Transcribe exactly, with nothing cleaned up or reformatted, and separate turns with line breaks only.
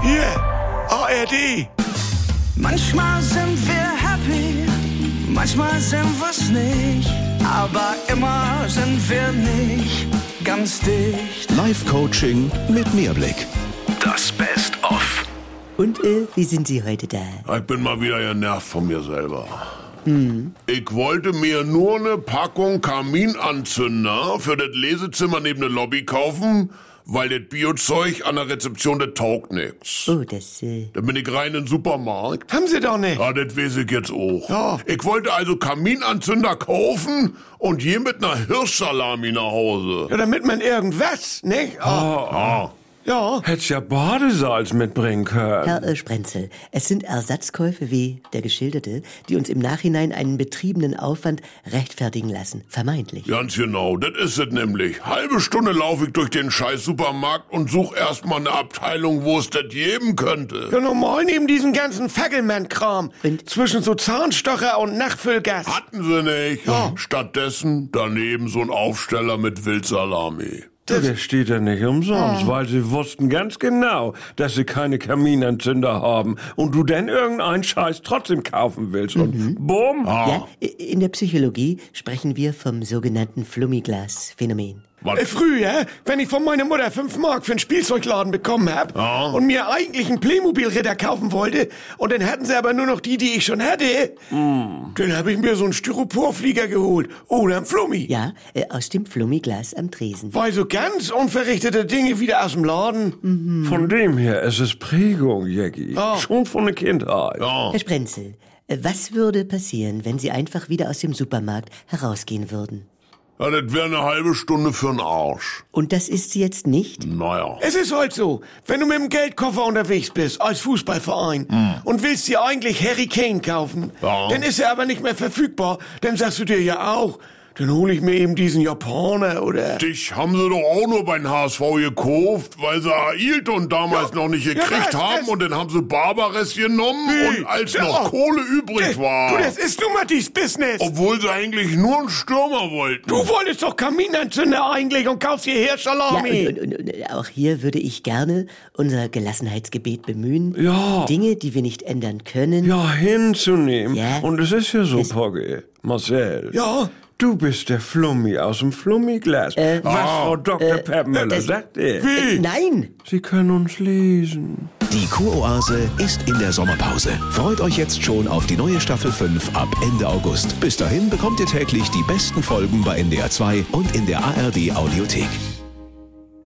Hier, A R D.
Manchmal sind wir happy, manchmal sind wir's nicht, aber immer sind wir nicht ganz dicht.
Live-Coaching mit Mehrblick. Das Best-of.
Und äh, wie sind Sie heute da?
Ich bin mal wieder genervt von mir selber. Hm. Ich wollte mir nur eine Packung Kaminanzünder für das Lesezimmer neben der Lobby kaufen, weil das Biozeug an der Rezeption, das taugt nix.
Oh, das, äh...
Dann bin ich rein in den Supermarkt.
Haben Sie doch nicht.
Ja, das weiß ich jetzt auch.
Ja.
Ich wollte also Kaminanzünder kaufen und je mit einer Hirschsalami nach Hause.
Ja, damit man irgendwas, nicht? Oh.
Ah.
Ja.
Hättest ja Badesalz mitbringen können.
Herr äh, Sprenzel, es sind Ersatzkäufe wie der geschilderte, die uns im Nachhinein einen betriebenen Aufwand rechtfertigen lassen. Vermeintlich.
Ganz genau, das ist es nämlich. Halbe Stunde laufe ich durch den scheiß Supermarkt und suche erstmal eine Abteilung, wo es das geben könnte.
Ja, normal neben diesem ganzen Fackelmann-Kram.
Und?
Zwischen so Zahnstocher und Nachfüllgas.
Hatten sie nicht.
Ja.
Stattdessen daneben so ein Aufsteller mit Wildsalami.
Ja, der steht ja nicht umsonst, weil sie wussten ganz genau, dass sie keine Kaminanzünder haben und du denn irgendeinen Scheiß trotzdem kaufen willst und
Mhm.
bumm.
Ja, in der Psychologie sprechen wir vom sogenannten Flummiglas-Phänomen.
Äh, früher, wenn ich von meiner Mutter fünf Mark für einen Spielzeugladen bekommen hab
Ja.
und mir eigentlich einen Playmobil-Ritter kaufen wollte und dann hatten sie aber nur noch die, die ich schon hatte,
Mm.
dann hab ich mir so einen Styroporflieger geholt oder einen Flummi.
Ja, äh, aus dem Flummiglas am Tresen.
Weil so ganz unverrichtete Dinge wieder aus dem Laden.
Von dem her, es ist Prägung, Jackie.
Ja.
Schon von der Kindheit.
Ja.
Herr Sprenzel, äh, was würde passieren, wenn Sie einfach wieder aus dem Supermarkt herausgehen würden?
Ja, das wäre eine halbe Stunde für'n Arsch.
Und das ist sie jetzt nicht?
Naja.
Es ist halt so, wenn du mit dem Geldkoffer unterwegs bist, als Fußballverein, und willst dir eigentlich Harry Kane kaufen,
Ja.
dann ist er aber nicht mehr verfügbar, dann sagst du dir ja auch, dann hole ich mir eben diesen Japaner oder...
Dich haben sie doch auch nur beim H S V gekauft, weil sie Ailton damals
Ja.
noch nicht
Ja,
gekriegt
das-
haben
das-
und dann haben sie Barbares genommen
Wie?
und als
Ja.
noch Kohle übrig war.
Du, das ist nun mal dies Business.
Obwohl sie eigentlich nur einen Stürmer wollten.
Du wolltest doch Kaminanzünder eigentlich und kaufst hierher
Ja,
Salami.
und, und, und auch hier würde ich gerne unser Gelassenheitsgebet bemühen.
Ja.
Dinge, die wir nicht ändern können.
Ja, hinzunehmen.
Ja.
Und es ist ja so,
Es-
Pogge, Marcel.
Ja.
Du bist der Flummi aus dem Flummiglas.
Äh,
Was Frau Doktor
äh,
Peppmüller
das-
sagte.
Äh, nein!
Sie können uns lesen.
Die Kuroase ist in der Sommerpause. Freut euch jetzt schon auf die neue Staffel fünf ab Ende August. Bis dahin bekommt ihr täglich die besten Folgen bei N D R zwei und in der A R D Audiothek.